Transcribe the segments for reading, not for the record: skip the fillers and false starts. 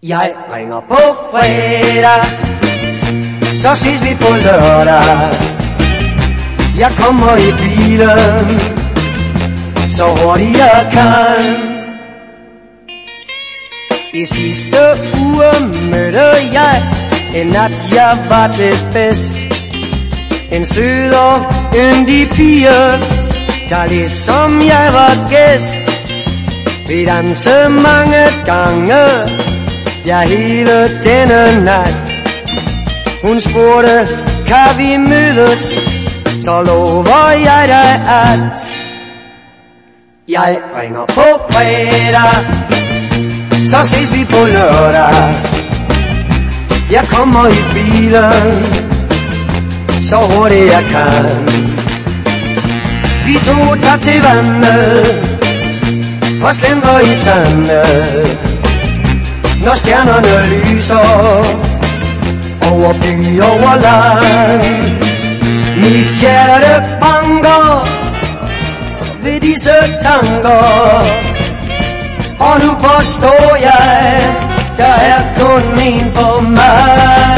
Jeg ringer på fredag, så ses vi på lørdag. Jeg kommer i bilen, så hurtigt jeg kan. I sidste uge mødte jeg en nat, jeg var til fest. En sød og yndig pige, der ligesom jeg var gæst. Vi dansede mange gange, ja hele denne nat. Hun spurgte, kan vi mødes, så lover jeg dig at jeg ringer på fredag, så ses vi på lørdag. Jeg kommer i bilen, så hurtigt jeg kan. Vi to tager til vandet og slendrer i sandet, når stjernerne lyser over by, over land. Mit hjerte banker ved disse tanker, og nu forstår jeg, der er kun en for mig.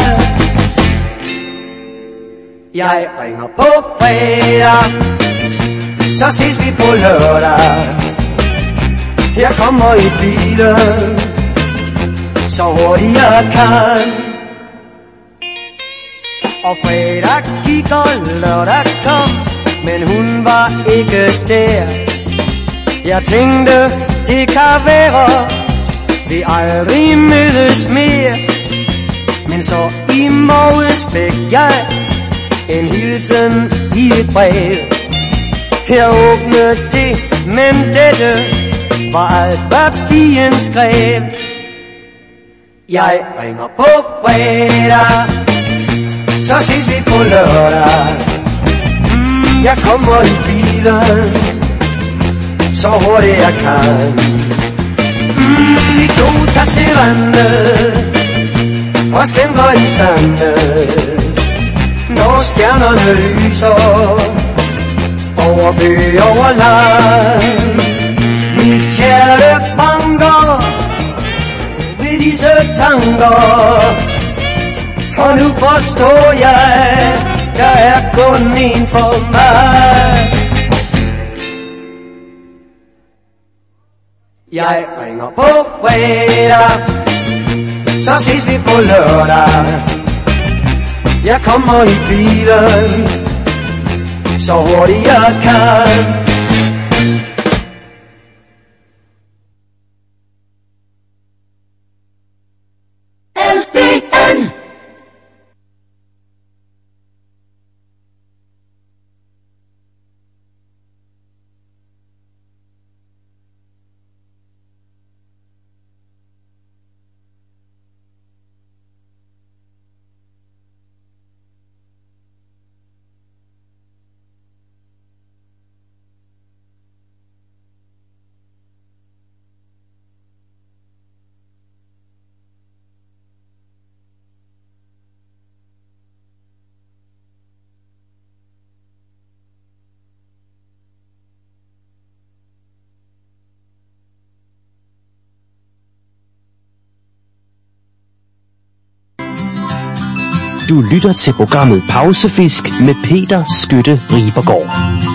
Jeg ringer på fredag, så ses vi på lørdag. Jeg kommer i bilen, så hurtigt jeg kan. Og fredag gik og lørdag kom, men hun var ikke der. Jeg tænkte, det kan være, vi aldrig mødes mere. Men så i morges fik jeg en hilsen i et brev. Jeg åbnede det, men dette var alt, hvad pigen skrev. Jeg ringer på fredag, så ses vi på lørdag. Jeg kommer i bilen, så hurtigt jeg kan. Vi to tager til vandet og slendrer i sandet, når stjernerne lyser over by, over land. Mit hjerte banker ved disse tanker, og nu forstår jeg, der er kun en for mig. Jeg ringer på fredag, så ses vi på lørdag. Jeg kommer i bilen, så hurtigt jeg kan. Du lytter til programmet Pausefisk med Peter Skytte Ribergaard.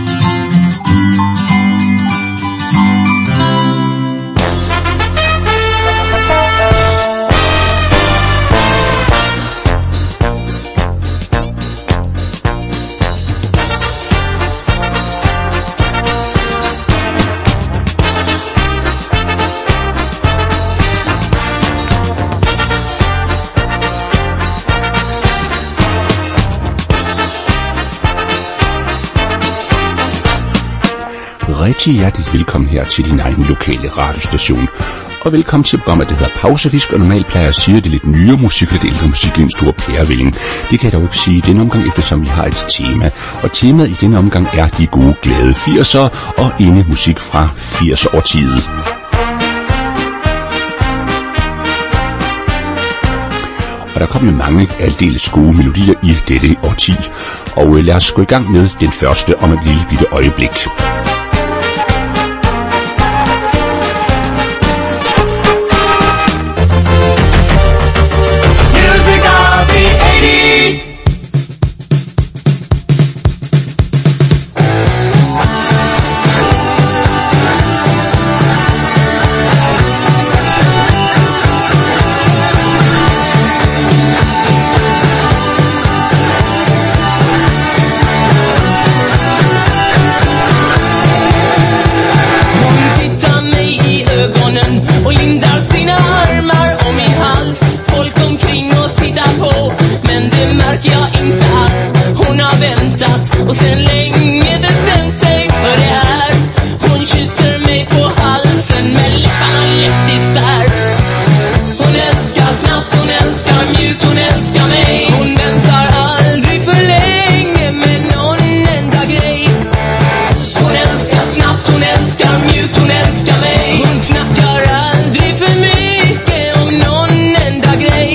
Rigtig hjerteligt velkommen her til din egen lokale radiostation. Og velkommen til programmet, der hedder Pausefisk, og normalt plejer jeg at sige, at det er lidt nyere musik, lidt ældre musik, en stor pærevælling. Det kan jeg dog ikke sige i denne omgang, eftersom vi har et tema. Og temaet i denne omgang er de gode, glade 80'ere og musik fra 80'er-årtiet. Og der kom jo mange aldeles gode melodier i dette årti. Og lad os gå i gang med den første om et lille bitte øjeblik. och sen länge bestämt sig för det här. Hon kysser mig på halsen med läpparna lätt isär. Hon älskar snabbt, hon älskar mjukt, hon älskar mig. Hon väntar aldrig för länge med någon enda grej. Hon älskar snabbt, hon älskar mjukt, hon älskar mig. Hon snackar aldrig för mycket om någon enda grej.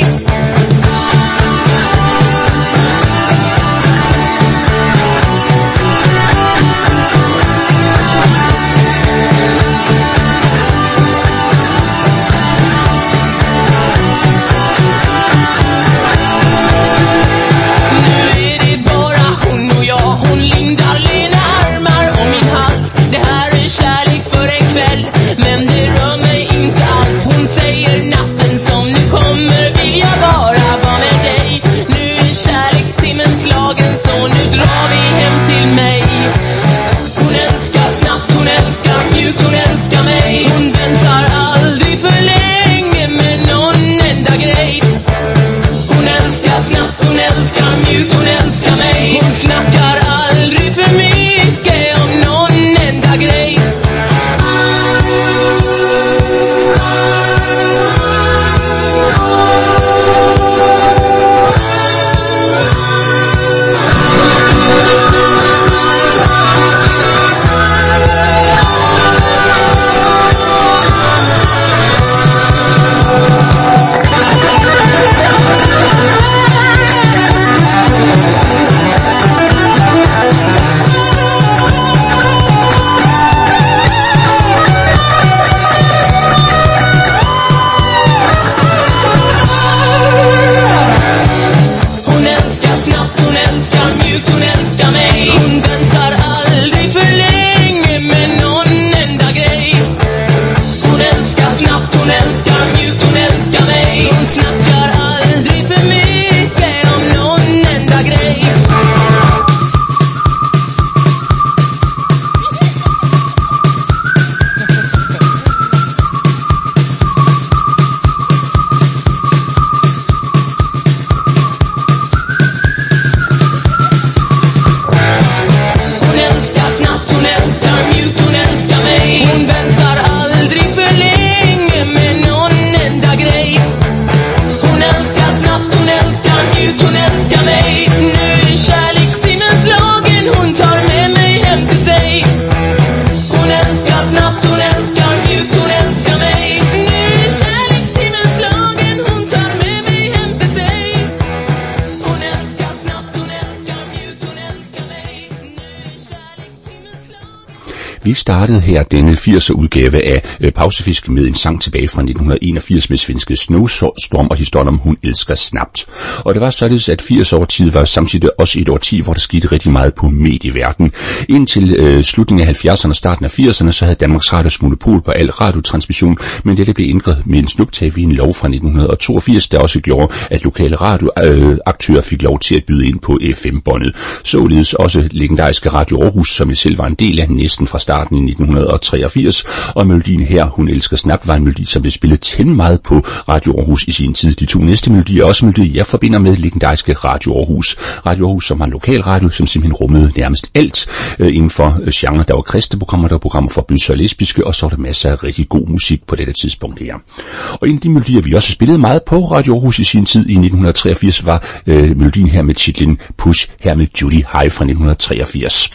Vi startede her denne 80'er udgave af Pausefisk med en sang tilbage fra 1981 med svenske Snowstorm og historien om Hun elsker snapt. Og det var således, at 80-årtiet var samtidig også et årti, hvor der skete rigtig meget på medieverdenen. Indtil slutningen af 70'erne og starten af 80'erne, så havde Danmarks Radios monopol på al radiotransmission, men dette blev ændret med en snuptag ved en lov fra 1982, der også gjorde, at lokale radioaktører fik lov til at byde ind på FM-båndet. Således også legendariske Radio Aarhus, som jeg selv var en del af næsten fra starten i 1983, og melodien her, Hun elsker snap, var en melodi, som blev spillet temmelig meget på Radio Aarhus i sin tid. De to næste melodier er også melodier, jeg forbinder med legendariske Radio Aarhus. Radio Aarhus, som har en lokal radio, som simpelthen rummede nærmest alt inden for genre. Der var kristne programmer, der var programmer for bøsser og lesbiske, og så var der masser af rigtig god musik på dette tidspunkt her. Og en af de melodier, vi også spillede meget på Radio Aarhus i sin tid i 1983, var melodien her med titlen Push, her med Judy High fra 1983.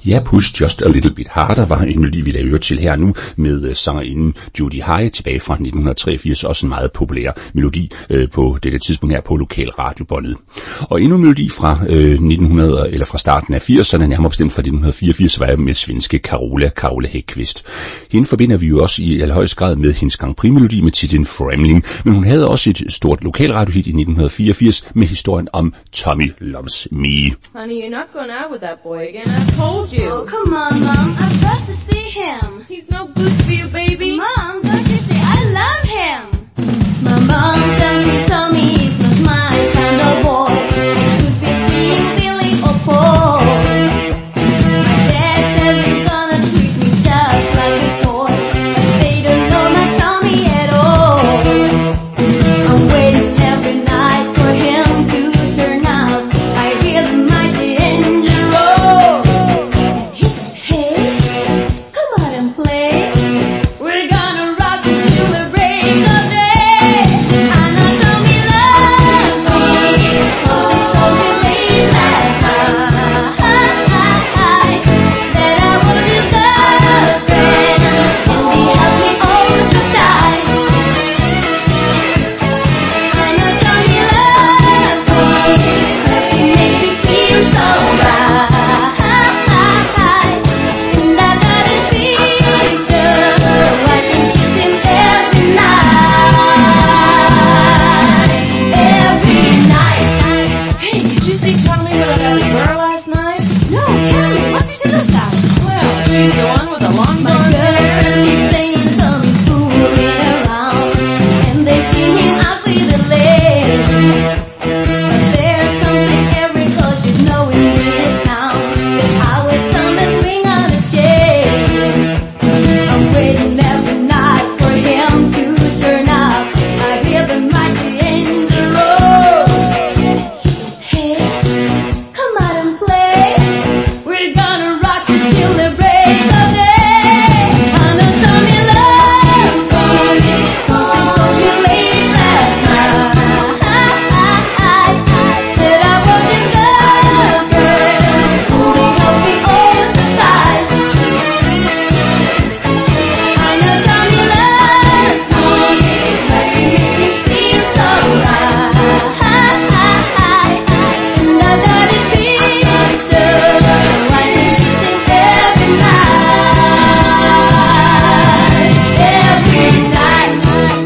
Ja, Push Just a Little Bit Harder var en melodi, vi lader øre til her nu, med sangerinden Judy High tilbage fra 1983, også en meget populær melodi på dette tidspunkt her på lokalradiobåndet. Og endnu en melodi fra 1900 eller fra starten af 80'erne, nærmere bestemt fra 1984, var jeg med svenske Carola Häggkvist. Hende forbinder vi jo også i allerhøjeste grad med hendes Grand Prix-melodi med titlen Framling, men hun havde også et stort lokalradiohit i 1984 med historien om Tommy Loves Me. Honey, you're not going out with that boy again. I told you. Oh, come on, Mom. I've got to see him. He's no good for you, baby. Mom, don't you see I love him? My mom tells me Tommy is not my kind of boy. He should be seeing Billy or Paul. My dad says he's gonna treat me just like a toy. But they don't know my Tommy at all. I'm waiting every night for him to turn out. I hear the mighty engine roar. He says, hey, come out and play. We're gonna rock until the break of day. I know Tommy loves me, 'cause he told me late last night that I was his best friend, and he held me oh so tight. I know Tommy loves me, 'cause he makes me feel so right. And I got his picture, so I can kiss him every night. Every night. Hey, did you see Tommy with another girl last night? No, tell me, what did you look at? Well, she's the one with the long My blonde hair. girls keep saying Tommy's fooling around, and they see him out with a lady. But there's something every girl should know in this town, that Howard Thomas ring on a chain. I'm waiting every night for him to turn up. I hear the mighty engine roar. He says, hey, come out and play. We're gonna rock you till the break of day. I know Tommy loves me, 'cause he told me late last night that I was his best friend, and he held me oh so tight. I know Tommy loves me, 'cause he makes me feel so right. And I got his picture, so I can kiss him every night. Every night.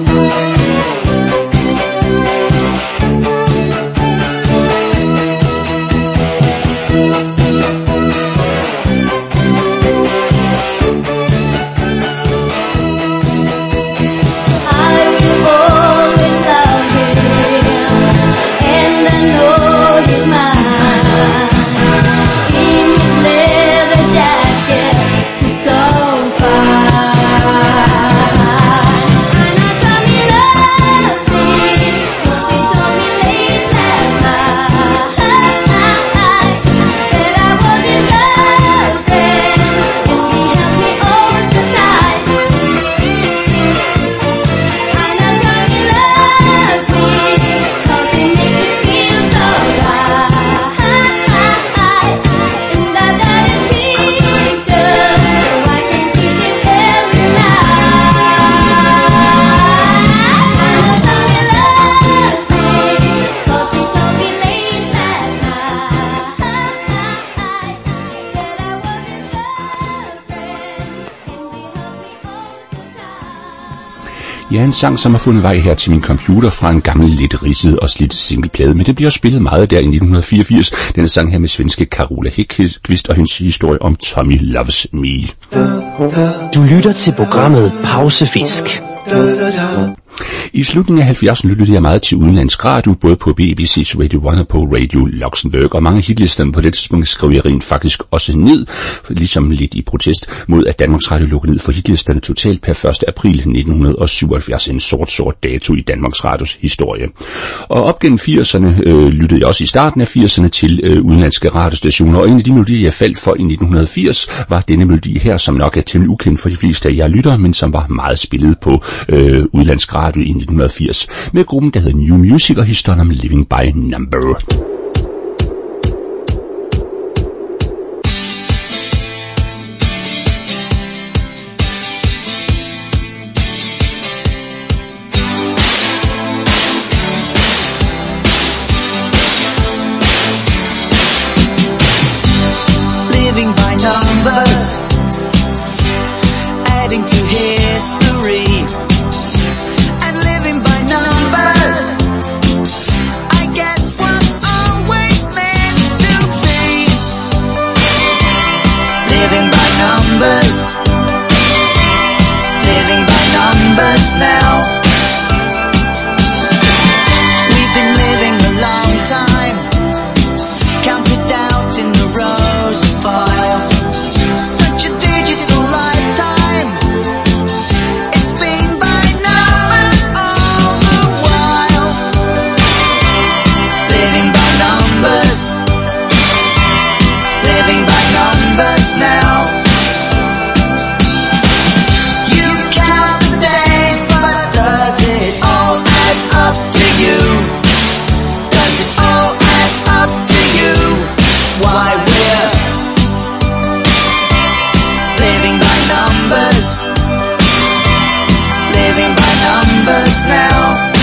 I will always love him, and I know he's mine. In his leather jacket, he's so fine. I know Tommy loves me, 'cause he told me late last night that I was his best friend, and he held me oh so tight. I know Tommy loves me, 'cause he makes me feel so right. And I got his picture, so I can kiss him every night. I know Tommy loves me, 'cause he told me late last night that I was his best friend, and he held me oh so tight. Ja, en sang, som har fundet vej her til min computer fra en gammel, lidt ridset og slidt singleplade, men det bliver spillet meget der i 1984. Denne sang her med svenske Carola Häggkvist og hendes historie om Tommy Loves Me. Du lytter til programmet Pausefisk. I slutningen af 70'erne lyttede jeg meget til udenlandsk radio, både på BBC's Radio 1 og på Radio Luxembourg, og mange hitlisterne på det tidspunkt skrev jeg rent faktisk også ned, ligesom lidt i protest mod, at Danmarks Radio lukkede ned for hitlisterne totalt per 1. april 1977, en sort dato i Danmarks Radios historie. Og op gennem 80'erne lyttede jeg også i starten af 80'erne til udenlandske radiostationer, og en af de melodier, jeg faldt for i 1980, var denne melodi her, som nok er temmelig ukendt for de fleste af jer lytter, men som var meget spillet på udenlandsk radio i 1980, med gruppen, der hedder New Music, og historien om Living by Number. numbers. Living by numbers now. We've been living a long time, counted out in the rows of files. Such a digital lifetime. It's been by numbers all the while. Living by numbers. Living by numbers now. You count the days, but does it all add up to you? Does it all add up to you? Why we're living by numbers. Living by numbers now.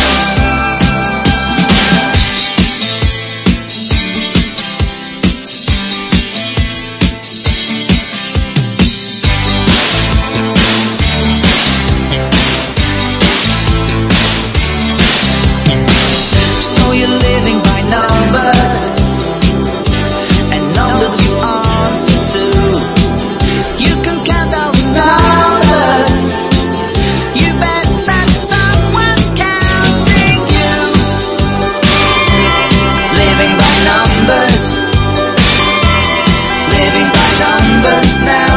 So you're living by numbers, and numbers you answer to. You can count all the numbers. You bet that someone's counting you. Living by numbers. Living by numbers now.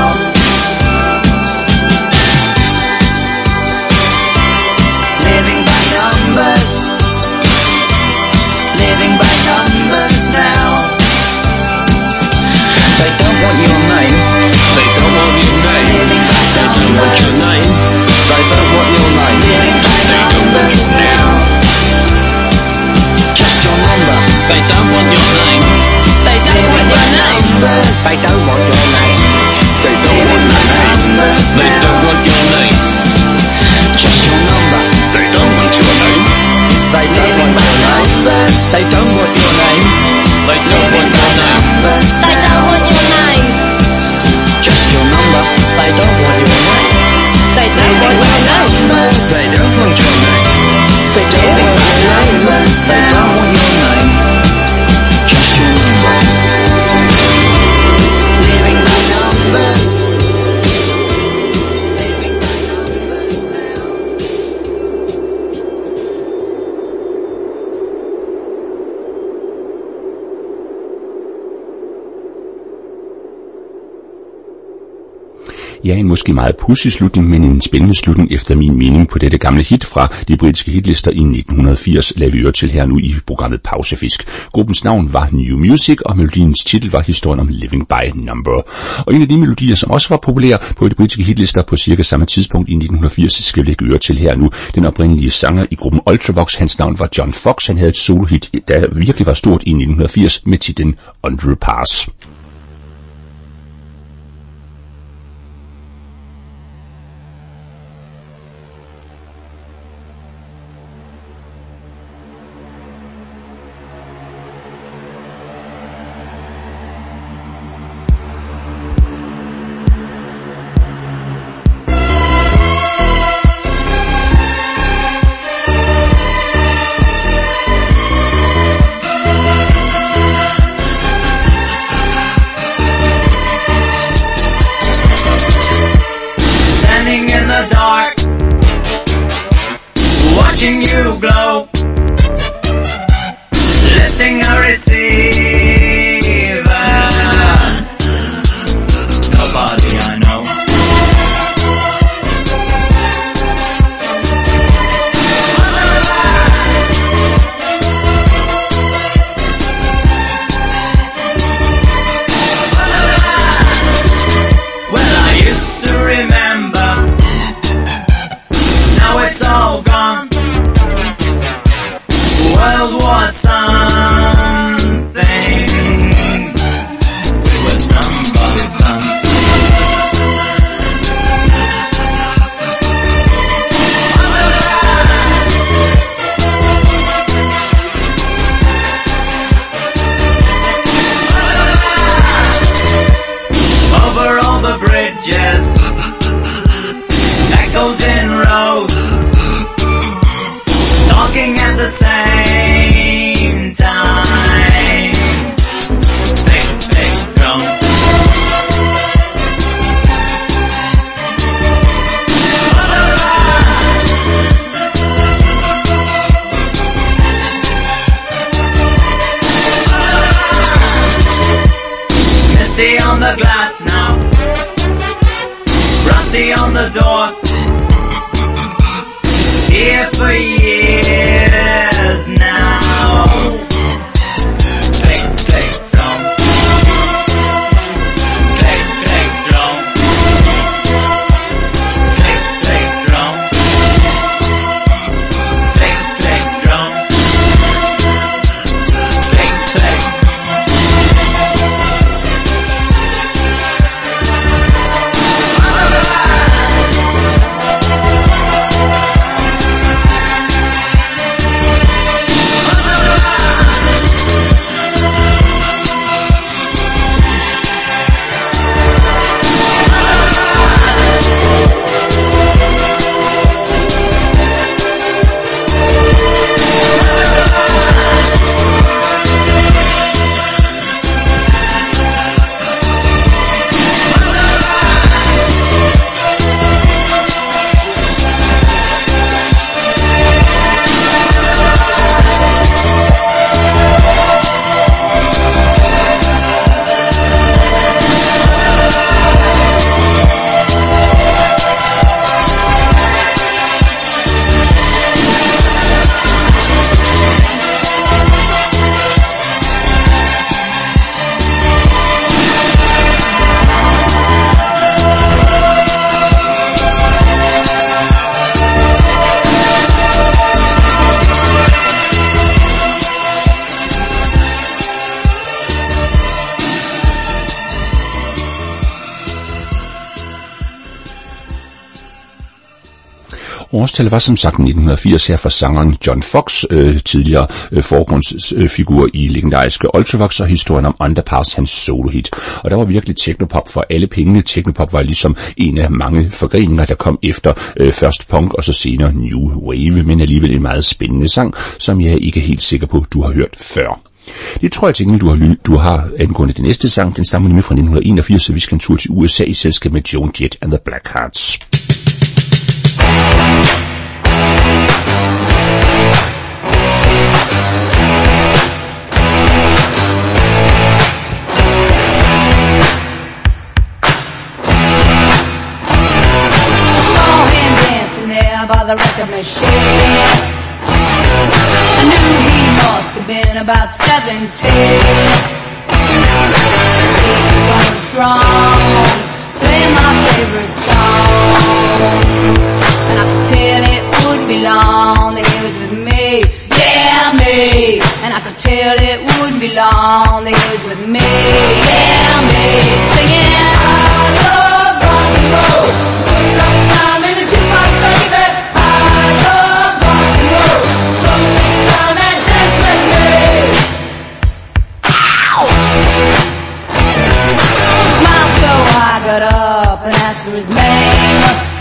Living by numbers. Living by numbers now. They don't want your name. They don't want your name. Living by They don't want your numbers. name. They don't want your name. Living by numbers now. Just your number. They don't want your name. They don't want your name. Numbers. They don't want your name. They don't want your name. Numbers They now. don't want your name. Just your number. They don't want your name. They don't want your numbers. They don't want your name. They don't want your name. Numbers They now. don't want your name. Just your number. They don't want your name. They don't want your name. Numbers. They don't want your name. They don't want your numbers. They don't want your name. Just your number. Living by numbers. Living by numbers now. Ja, en måske meget pudsig slutning, men en spændende slutning efter min mening på dette gamle hit fra de britiske hitlister i 1980, lader vi øre til her nu i programmet Pausefisk. Gruppens navn var New Music, og melodiens titel var historien om Living by Number. Og en af de melodier, som også var populære på de britiske hitlister på cirka samme tidspunkt i 1980, skal vi lægge øre til her nu. Den oprindelige sanger i gruppen Ultravox, hans navn var John Fox. Han havde et solohit, der virkelig var stort i 1980 med titlen Underpass. the glass now. Rusty on the door. Here for years now. Click, click, drum. Click, click, drum. Click, click, drum. Click, click, drum. Click, click. Årstallet var som sagt 1980 her for sangeren John Fox, tidligere forgrundsfigur i legendariske Ultravox, og historien om Underpass, hans solohit. Og der var virkelig technopop for alle pengene. Technopop var ligesom en af mange forgreninger, der kom efter først punk og så senere new wave, men alligevel en meget spændende sang, som jeg ikke er helt sikker på, du har hørt før. Det tror jeg til gengæld, du har angående det næste sang. Den stammer nemlig fra 1981, så vi skal en tur til USA i selskab med Joan Jett and the Blackhearts. By the record machine, I knew he must have been about 17. He was going strong, playing my favorite song, and I could tell it wouldn't be long that he was with me, yeah me. And I could tell it wouldn't be long that he was with me, yeah me. Singing, I love rock and roll, spend enough time in the jukebox, baby. Got up and asked for his name.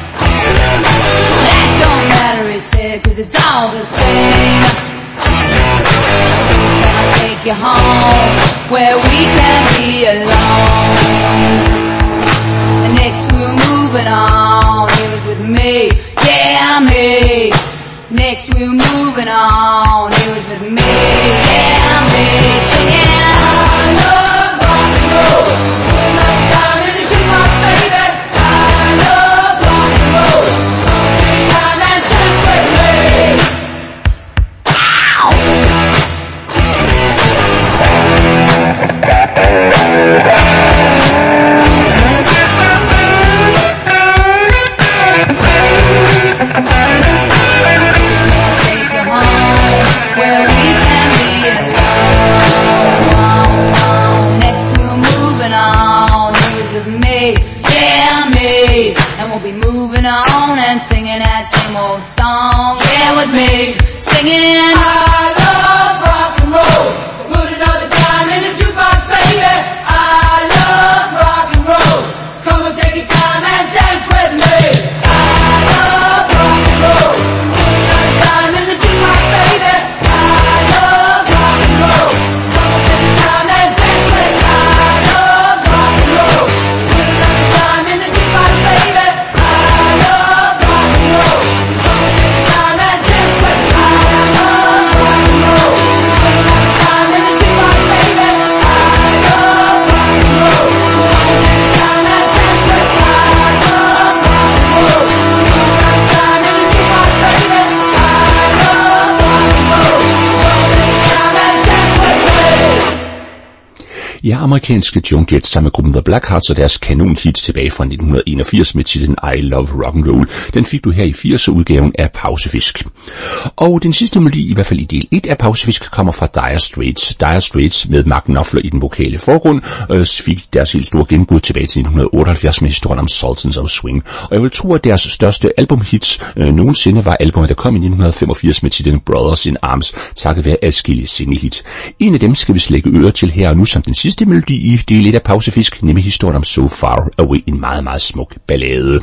That don't matter, he said, 'cause it's all the same. So can I take you home where we can be alone? And next we were moving on, he was with me, yeah me. Next we were moving on, he was with me, yeah me. Singing, I love rock and roll. Baby, I love rock and roll. Spend time and dance with me. Take you home where we can be alone. Next we're moving on. He was with me. Yeah, me, and we'll be moving on and singing that same old song. Yeah, with me, singing, I love rock and roll, so put another dime in the jukebox, baby. I love rock and roll, so come and take your time and dance with me. I love rock and roll, so put another dime in the jukebox, baby. I love rock and roll, so come and take your time and dance with me. I love rock and roll. Baby, I love rock and roll. So come and take time and dance with me. I love Ja, amerikanske Joan Jett sammen med gruppen The Blackhearts og deres kanonhit tilbage fra 1981 med titlen I Love Rock'n'Roll. Den fik du her i 80'er udgaven af Pausefisk. Og den sidste melodi, i hvert fald i del 1 af Pausefisk, kommer fra Dire Straits. Dire Straits med Mark Knopfler i den vokale forgrund fik deres helt store gennembrud tilbage til 1978 med historien om Sultans of Swing. Og jeg vil tro, at deres største albumhits nogensinde var albumet, der kom i 1985 med titlen Brothers in Arms, takket være adskillige singlehits. En af dem skal vi slække ører til her og nu som den sidste melodi i del 1 af Pausefisk, nemlig historien om So Far Away, en meget, meget smuk ballade.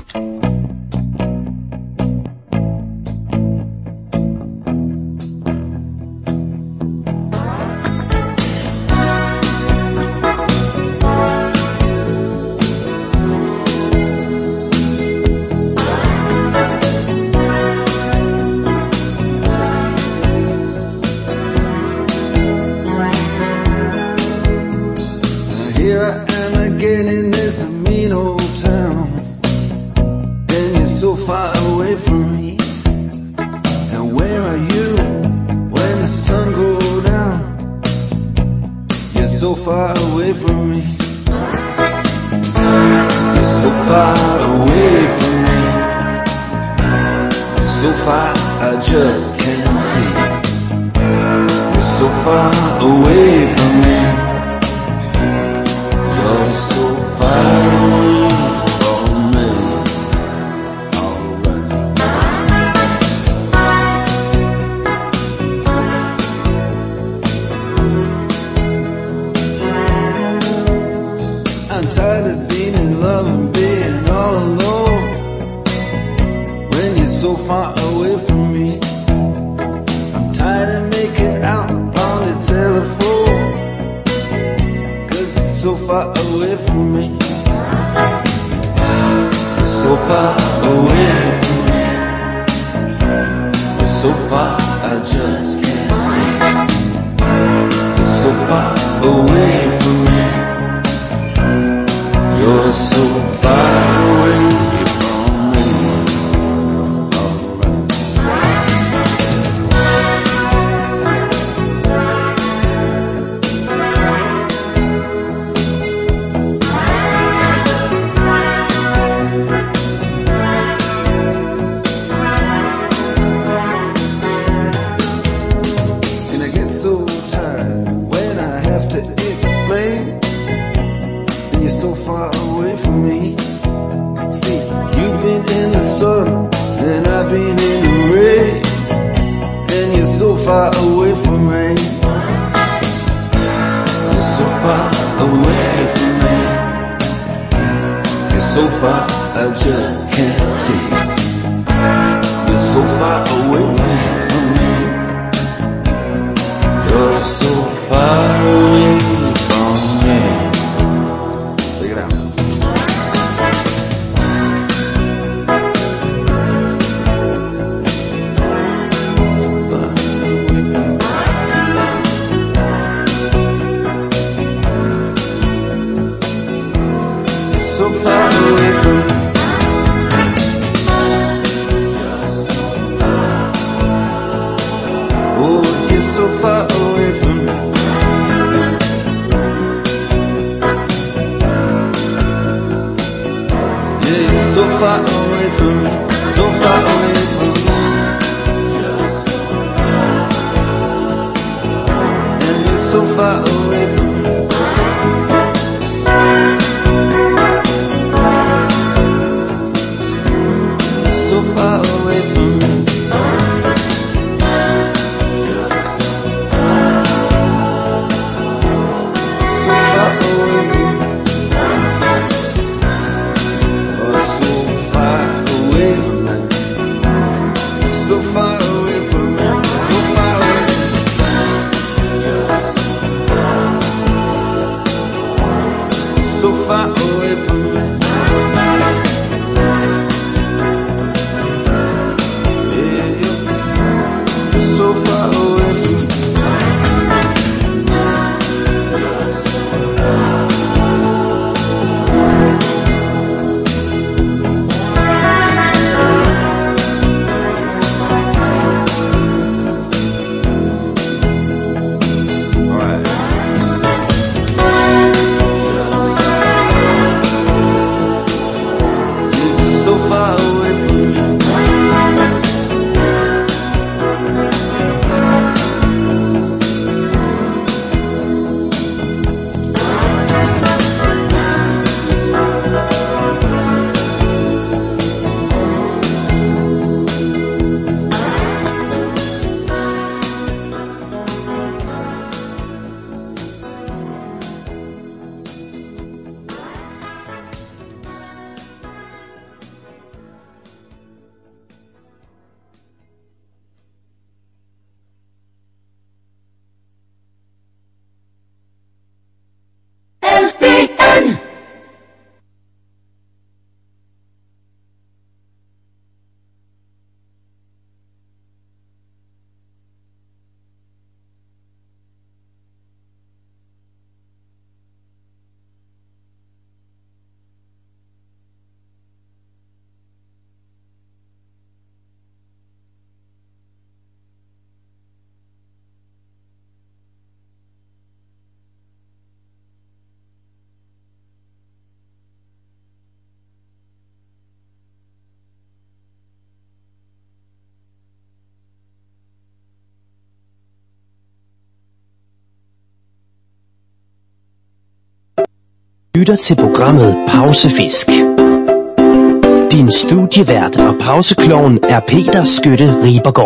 Lytter til programmet Pausefisk. Din studievært og pauseklovn er Peter Skytte Ribergaard.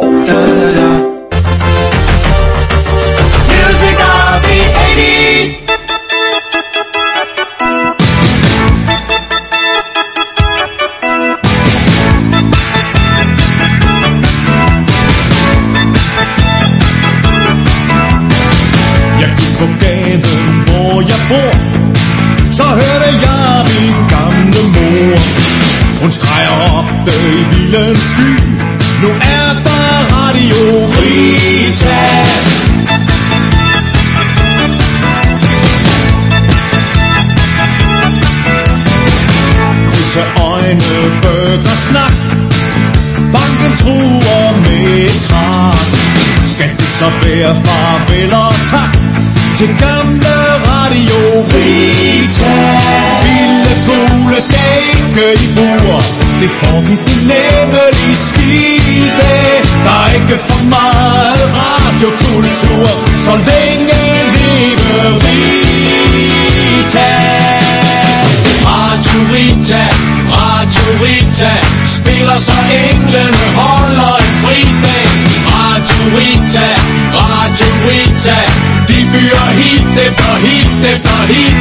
Music of the 80s. Jeg gik på gaden, hvor jeg bor. Så hørte jeg min gamle mor. Hun streger op i vildens sky. Nu er der Radio Rita. Krydse øjne, bøger, snak. Banken truer med et krak. Skal det så være farvel og tak til gamle Radio Rita? Vilde fugle skal ikke i bur. Det får vi nemlig skide. Der er ikke for meget radiokultur, så længe leve Rita. Radio Rita, Radio Rita, spiller så englene holder en fridag. Radio Rita, Radio Rita, de fyrer hit efter hit efter hit.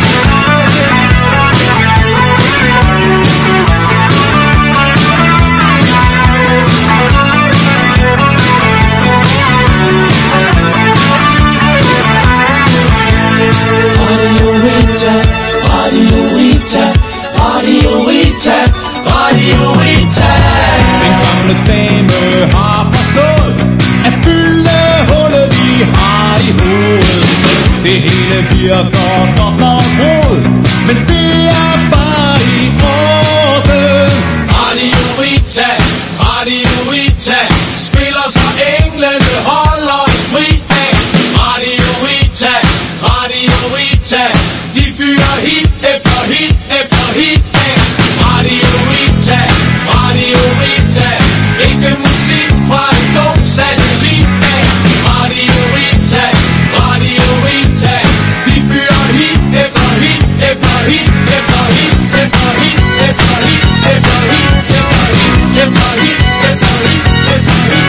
Radio Rita, Radio Rita, Radio Rita, Radio Rita. Den gamle dame har forstået at fylde hullet vi har i hovedet. Det hele virker godt nok brud, men det er bare i orden. Radio Rita, Radio Rita, spiller så englene holder en fridag. Radio Rita, Radio Rita, de fyrer hit efter hit efter hit. Radio Rita, Radio Rita, ikke musik fra en dum satellit. Radio Rita, Radio Rita, de fyrer hit efter hit efter hit efter hit efter hit efter hit efter hit efter hit efter hit efter hit efter hit.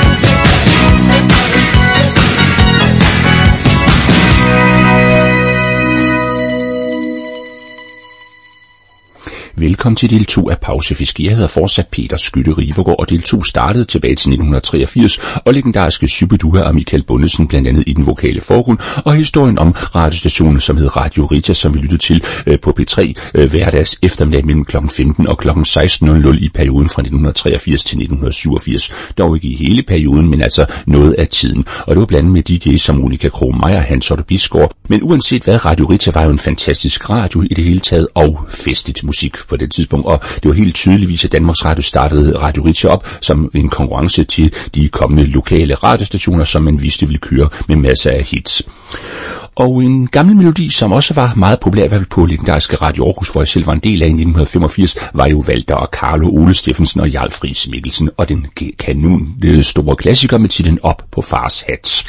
Velkommen til del 2 af Pausefisk. Jeg hedder fortsat Peter Skytte Ribergaard, og del 2 startede tilbage til 1983, og legendariske Shubidua og Michael Bundesen blandt andet i den vokale forgrund, og historien om radiostationen, som hed Radio Rita, som vi lyttede til på P3 hverdags eftermiddag mellem kl. 15 og kl. 16.00 i perioden fra 1983 til 1987. Dog ikke i hele perioden, men altså noget af tiden. Og det var blandt andet med DJ's som Monika Krog-Meyer, Hans Otto Bisgaard. Men uanset hvad, Radio Rita var jo en fantastisk radio i det hele taget, og festligt musik på det tidspunkt, og det var helt tydeligvis, at Danmarks Radio startede Radio Rita op som en konkurrence til de kommende lokale radiostationer, som man vidste ville køre med masser af hits. Og en gammel melodi, som også var meget populær, i hvert fald på legendariske Radio Aarhus, hvor jeg selv var en del af i 1985, var jo Walter og Carlo Ole Steffensen og Jarl Friis Mikkelsen, og den kanon store klassiker med titlen Op på fars hat.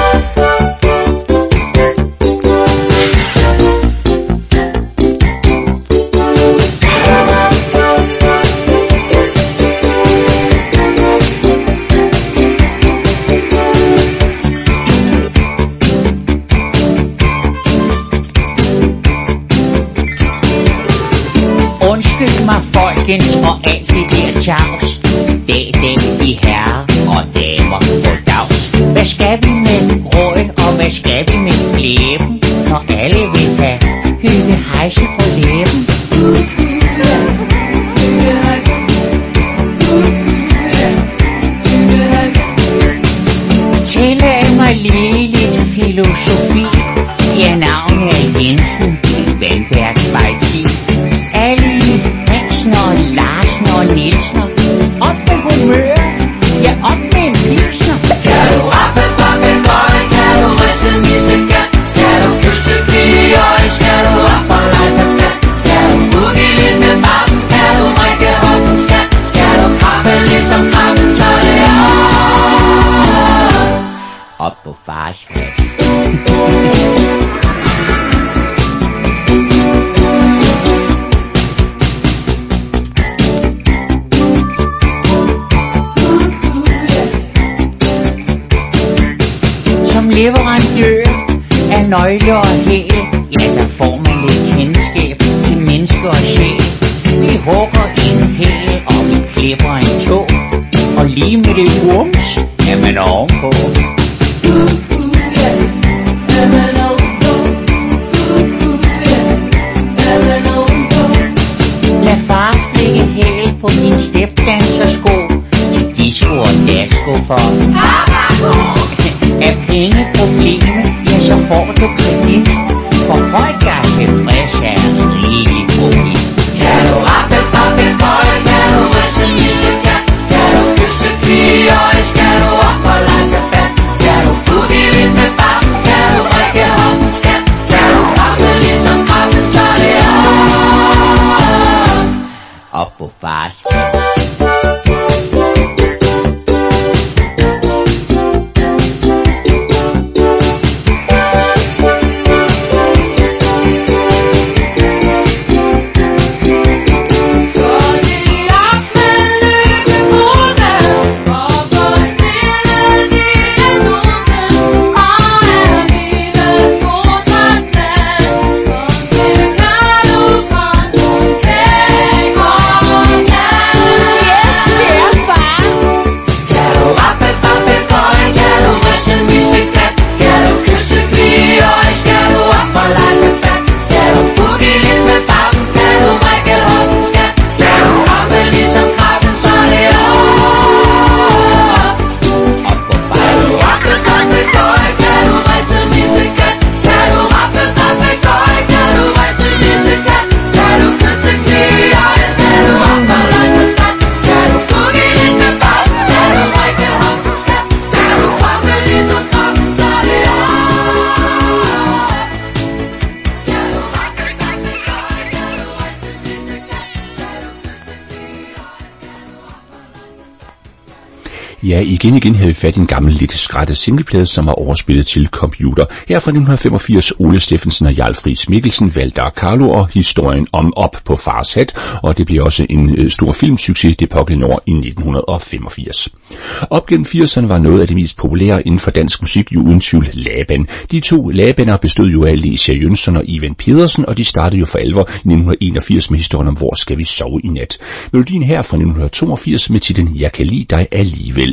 Undskyld mig folkens for alt det der tjavs. Det er dem i herrer og damer på dags. Hvad skal vi med røg og hvad skal vi med flæben, når alle vil have hygge hejse på læben? Tillad mig lige lidt filosofi. Ja, navnet er Jensen, Vandværksvej 10. Alle Hansen og Larsen og Nielsen. Op med humør, ja op med en pilsner. Kan du rappe, bakke, nøje, kan du ridse, misse, gat? Kan du kysse, kvige, øje, skal du op og lege med fat? Kan du boogie lidt med mappen, kan du række op en skat? Kan du kappe ligesom krabben, så det er op på fars hat. nøgle og hæl, ja, der får man lidt kendskab til mennesker og sjæl. Vi hugger en hæl, og vi klipper en tå, og lige med det wums, er man ovenpå. Lad far stikke hæl på din stepdansersko, til disco og dasko for er pengeproblemet, ja, så får du kredit, for folk er tilfreds af rigeligt profit. Kan du rappe, rappe, boy, kan du ryste misse kat, kan du kysse kviøj, skal du op og lege til fat, kan du boogie lidt med bakken, kan du række hoppen skat, kan du rappe ligesom krabben, så det er op på fars. Ja, igen havde vi fat i en gammel lidt skrættet singleplade, som var overspillet til computer. Her fra 1985, Ole Steffensen og Jarl Friis Mikkelsen, Valder Carlo og historien om Op på fars hat, og det bliver også en stor filmsucces det pågældende år i 1985. Op gennem 80'erne var noget af det mest populære inden for dansk musik jo uden tvivl Laban. De to Labaner bestod jo af Lecia Jønsson og Ivan Pedersen, og de startede jo for alvor i 1981 med historien om Hvor skal vi sove i nat. Melodien her fra 1982 med titlen Jeg kan lide dig alligevel.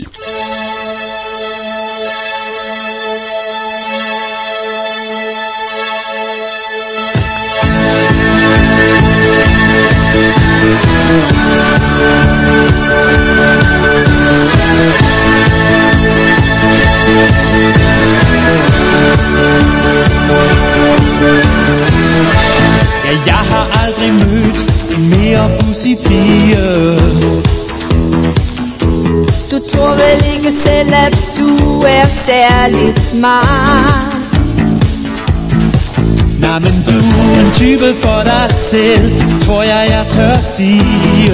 Ja, jeg har aldrig mødt en mere pussy pige. Du tror vel ikke selv, at du er særlig smart? Nej, men du er en type for dig selv, tror jeg tør sige.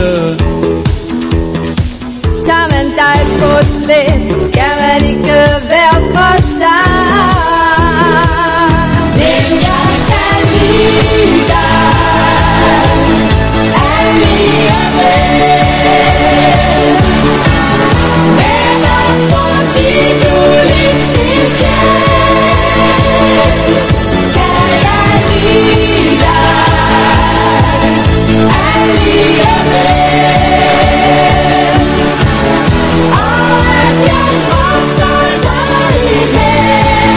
Tager man dig på slet, skal man ikke være for sig. Men jeg kan lide dig alligevel. Fordi du er lidt speciel, kan jeg lide dig alligevel. Og at jeg træffer dig ihjel.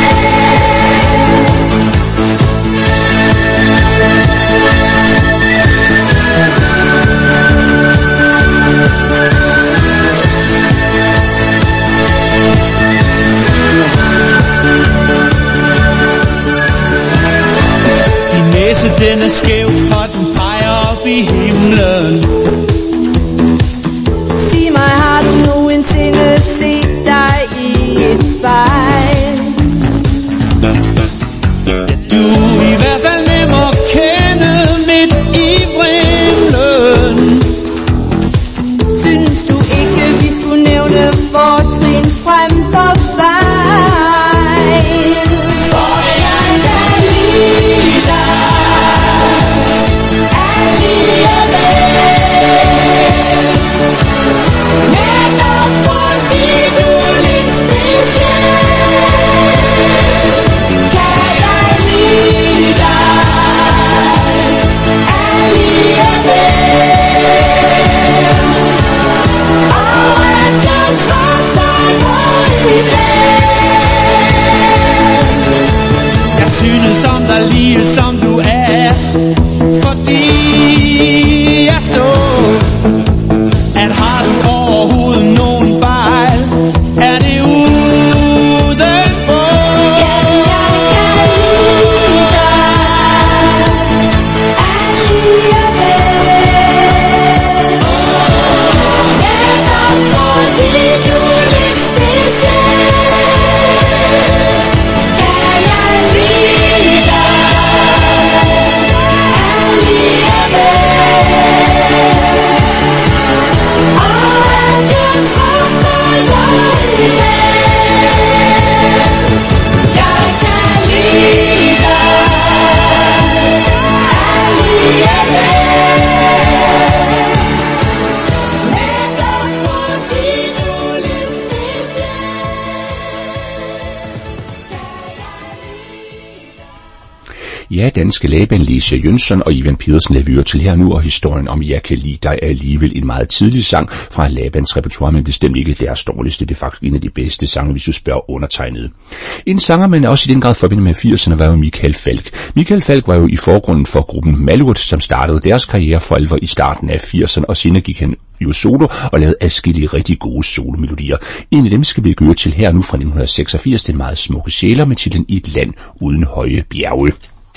Den er skæv, og den peger op i himlen. Sig mig, har du nogensinde set dig i et spejl? Du er i hvert fald nem at kende midt i vrimlen. Synes du ikke, vi skulle nævne fortrin frem for fejl? For jeg kan lide dig alligevel. Ja, danske lægeband Lisa Jønsson og Ivan Pedersen laver til her nu, og historien om Jeg kan lide dig er alligevel en meget tidlig sang fra lægebands repertoire, men bestemt ikke deres dårligste. Det er faktisk en af de bedste sange, hvis du spørger undertegnet. En sanger, men også i den grad forbindet med 80'erne, var jo Michael Falch. Michael Falch var jo i forgrunden for gruppen Malurt, som startede deres karriere for alvor i starten af 80'erne, og senere gik han jo solo og lavede adskillige rigtig gode solomelodier. En af dem skal vi høre til her nu fra 1986, den meget smukke Sjæler med titlen I et land uden høje bjerge.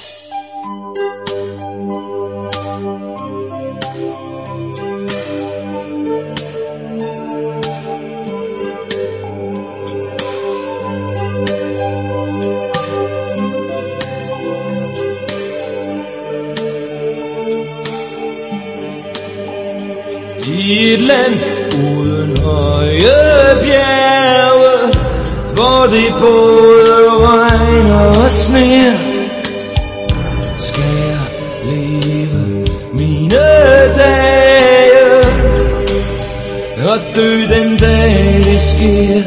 I et land uden høje bjerge, hvor det både regner og sner, skal jeg leve mine dage og dø den dag det sker.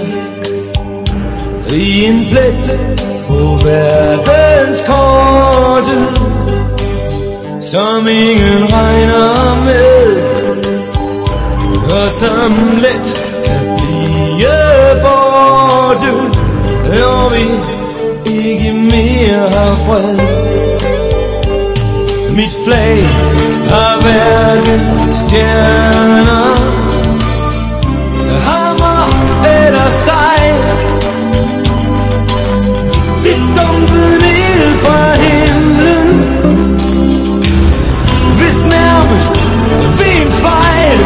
I en plet på verdenskortet, som ingen regner med, og som let kan blive borte, og vi ikke mere har fred. Mit flag har verdens stjerner, hammer eller sejl, vi dumpede ned fra himlen, hvis nærmest ved en fejl.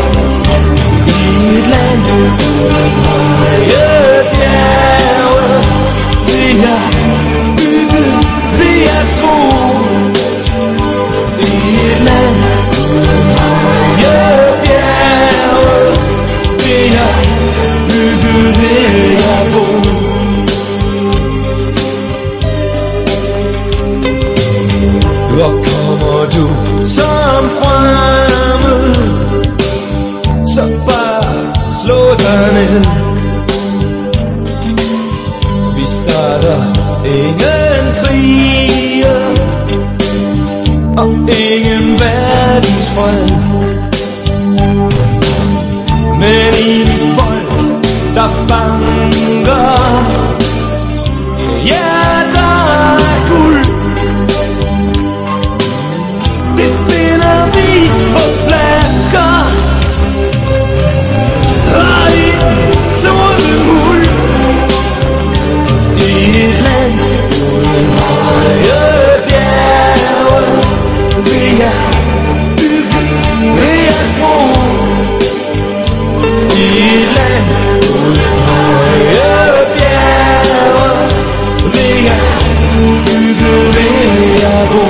I et land uden høje bjerge, vil jeg bygge, vil jeg tro. I et land uden høje bjerge, vil jeg bygge, vil jeg bo. Og kommer du som fremmed, så bare slå dig ned. Vi starter ingen kriger og ingen verdensfred, men i et folk, der banker, ja, der er guld. Det finder vi på flasker og i sorte muld. I et land uden høje bjerge, vil jeg bygge, vil jeg tro. I et land uden høje bjerge, vil jeg bygge, vil jeg bo.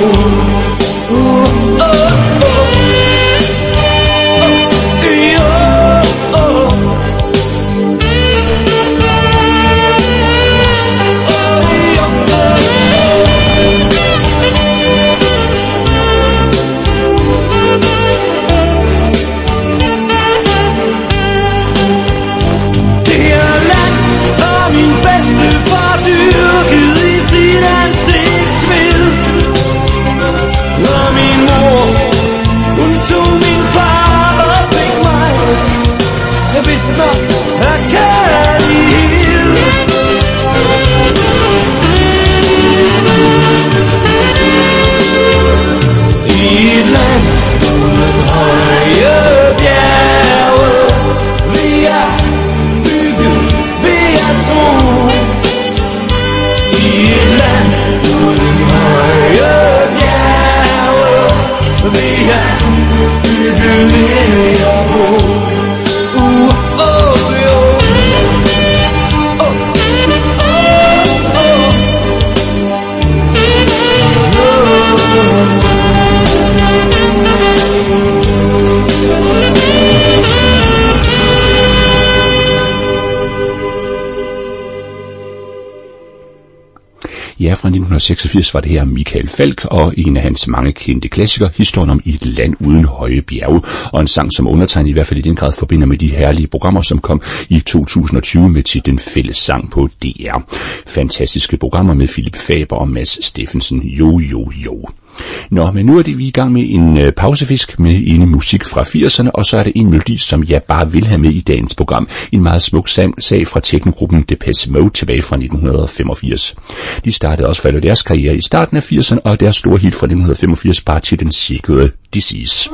Ja, fra 1986 var det her Michael Falch og en af hans mange kendte klassikere, historien om et land uden høje bjerge, og en sang, som undertegnet i hvert fald i den grad forbinder med de herlige programmer, som kom i 2020 med titlen Fælles Sang på DR. Fantastiske programmer med Philip Faber og Mads Steffensen. Jo. Nå, men nu er vi i gang med en pausefisk med en musik fra 80'erne, og så er det en melodi, som jeg bare vil have med i dagens program. En meget smuk sag fra teknogruppen Depeche Mode tilbage fra 1985. De startede også for deres karriere i starten af 80'erne, og deres store hit fra 1985 bare til den Secret Disease.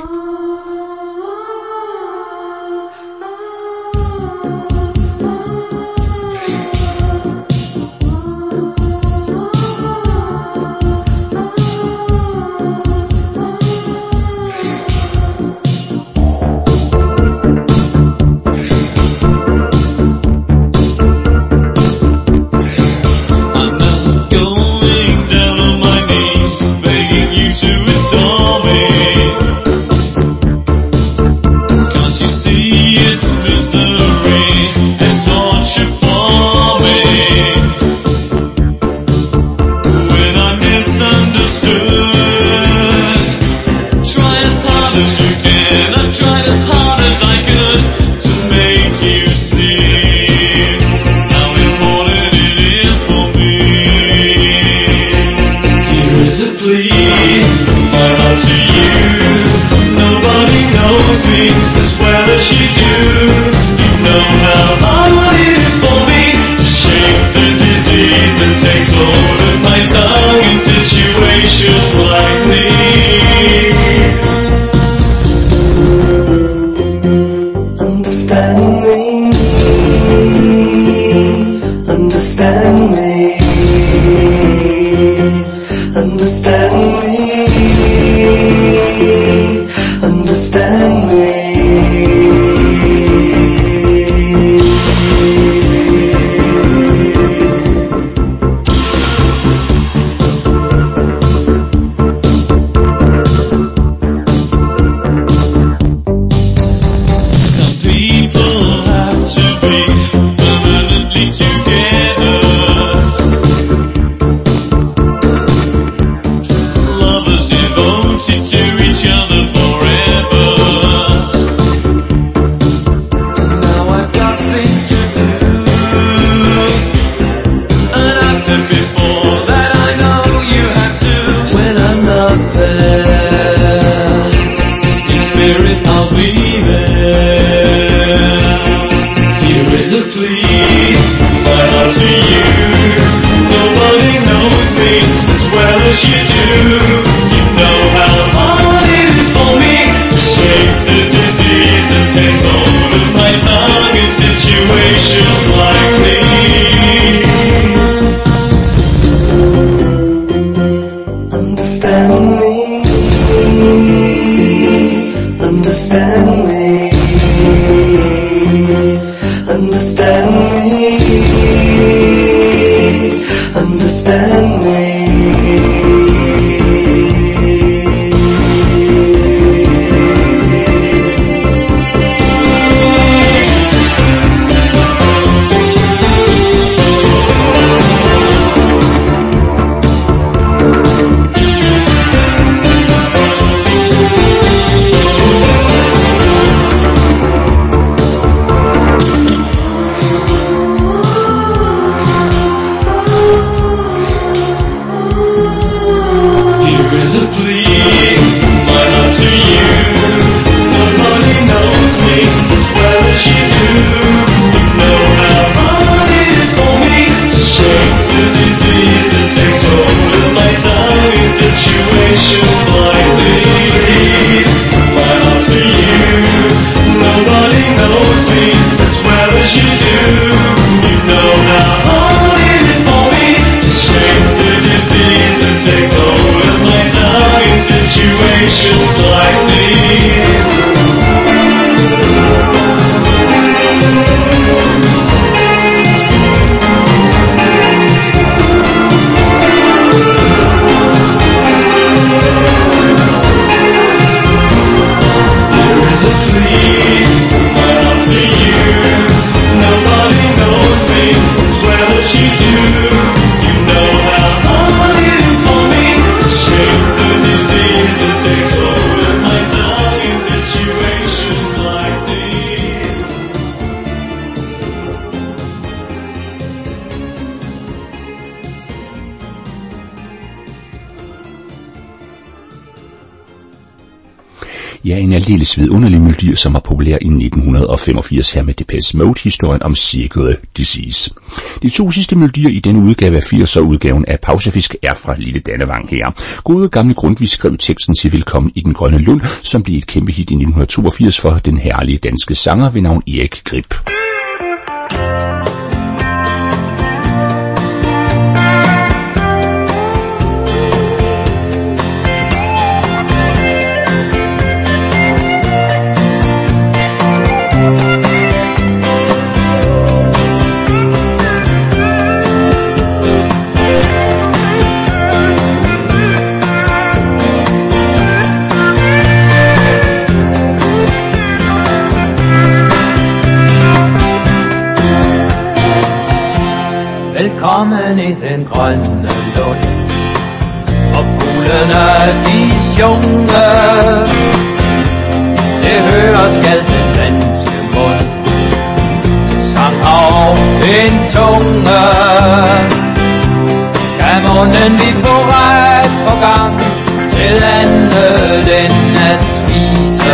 Ja, en aldeles vidunderlig melodi, som var populær i 1985 her med Depeche Mode-historien om Circular Disease. De to sidste melodier i denne udgave af 80'er-udgaven af Pausefisk er fra Lille Dannevang her. Gode gamle Grundtvig skrev teksten til Velkommen i den grønne lund, som blev et kæmpe hit i 1982 for den herlige danske sanger ved navn Erik Grip. Velkommen i den grønne lund, og fuglene de sjunge. Det hører skal den danske mund, til sang og en tunge. Kan munden vi få ret for gang, til andet end at spise.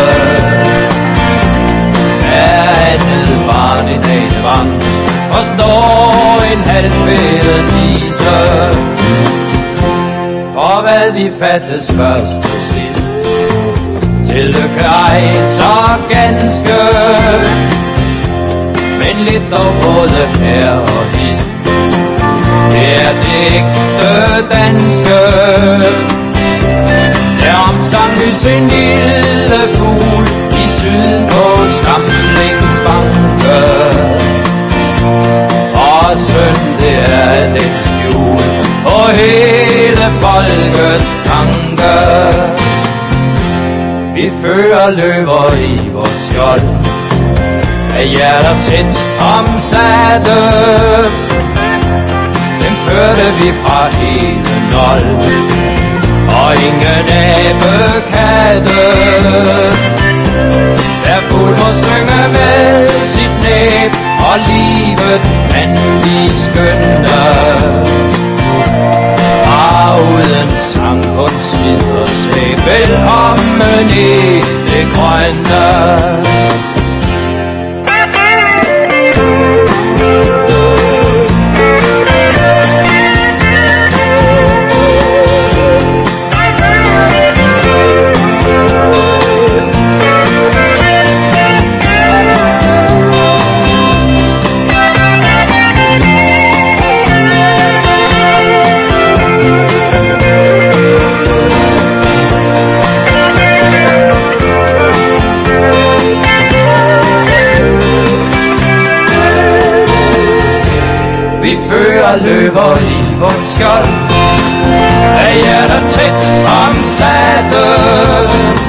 Er et barn i Dannevang, forstår en halvfædet vise. For hvad vi fattes først og sidst, til lykke ej så ganske, men lidt dog både her og hist. Det er det ægte danske, der omsang lys en lille fugl i syden på Skamlingsbanke. Og søn, det er lidt jul og hele folkets tanke. Vi fører løver i vores skjold, af hjerter tæt omsatte. Dem førte vi fra hele Nold, og ingen abekatte. Der fuld må synge med sit næb, og livet kan vi skønne. Bare uden sang kun svid og slæb, velkommen i det grønne. Vi fører løver i vores skjold, af hjerter tæt omsatte.